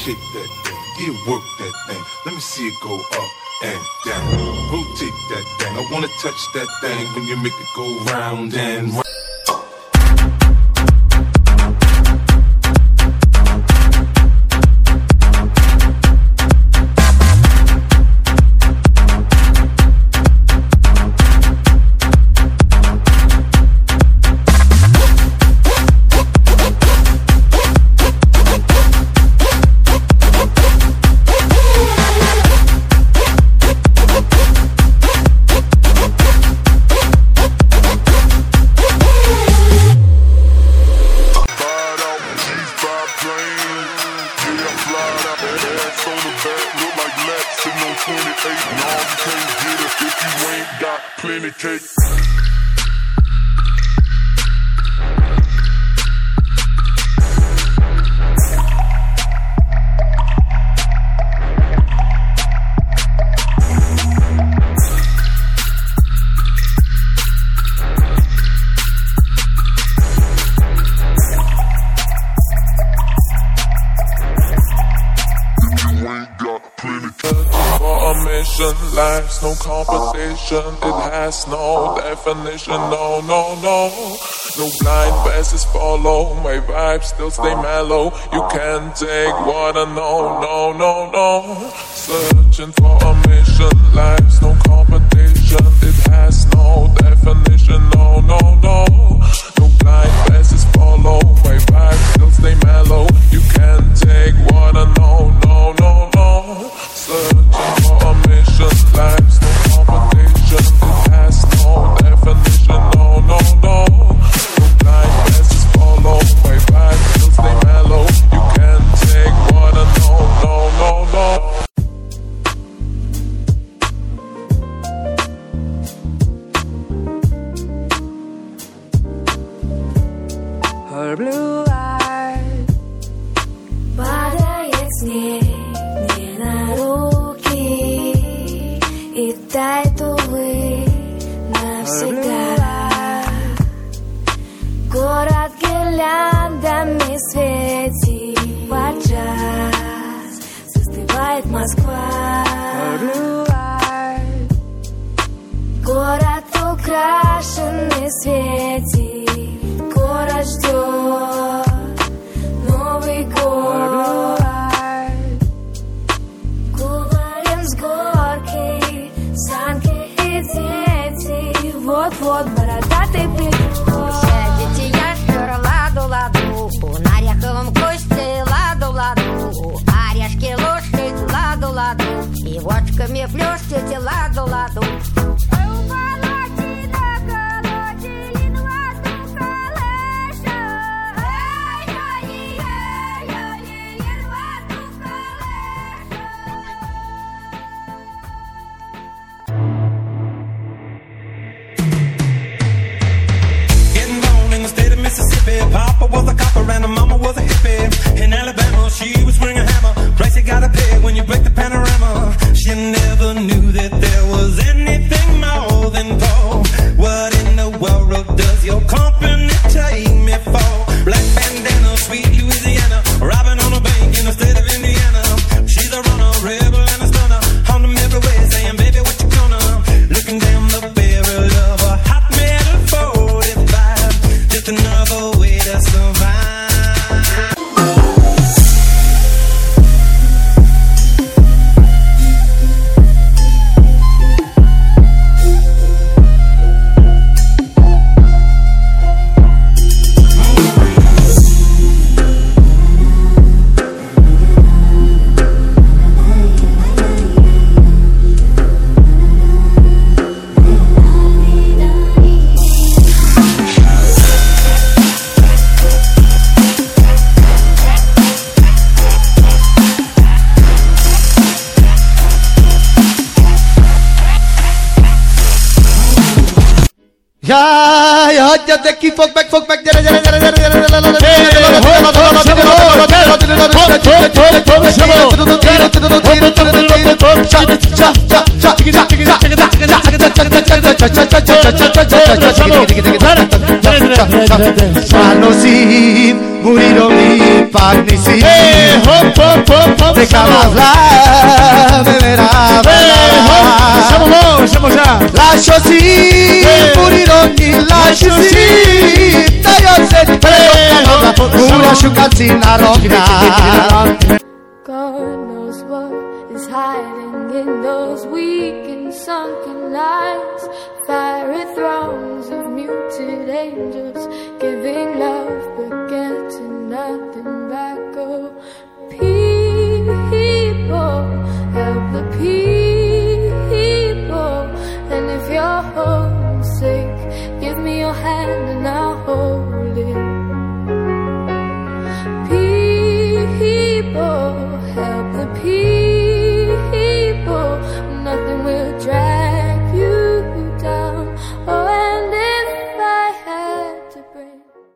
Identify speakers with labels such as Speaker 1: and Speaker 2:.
Speaker 1: shake that thing, yeah, work that thing. Let me see it go up and down. Rotate that thing, I wanna touch that thing when you make it go round and round.
Speaker 2: Life's no competition, it has no definition, no, no, no. No blind passes follow, my vibes still stay mellow. You can't take what I know, no, no, no. Searching for a mission, life's no competition, it has no definition, no, no, no. No blind passes follow, my vibes still stay mellow. You can't take what I know, no, no, no. Searching for a mission, life's no competition, it has no definition, no, no, no. No blind passes follow, my vibes still stay mellow. You can't take what I know, no, no, no.
Speaker 3: Her blue eyes падает снег мне на руки и тает, увы, навсегда. Город гирляндами светит под джаз, застывает Москва. Город украшенный светит, город ждет Новый год. Кубарем с горки, санки и дети, вот-вот бородатый придет.
Speaker 4: Сядете, я спер ладу-ладу, на ореховом косте ладу-ладу, орешки ложкой ладу-ладу, и водками плюшките ладу-ладу.
Speaker 5: Papa was a copper and her mama was a hippie. In Alabama, she would swing a hammer. Price you gotta pay when you break the panorama. She never knew that there was anything more than gold. What in the world does your company take me for? Black bandana, sweet Louisiana, robbing on a bank in the state of Indiana. She's a runner, rebel and a stunner. On them every way, saying, baby, what you gonna? Looking down the barrel of a hot metal 45. Just another way to survive.
Speaker 6: Yeah, just keep fuck back, Muriromi Pagnisi. Hop hop hop siamo già.
Speaker 7: Lascio sì, morirono, lascio sì. Taglio se prego, una sciucazzina rocca.
Speaker 3: God knows what is hiding in those weak and sunken lines. Fiery thrones of muted angels giving love.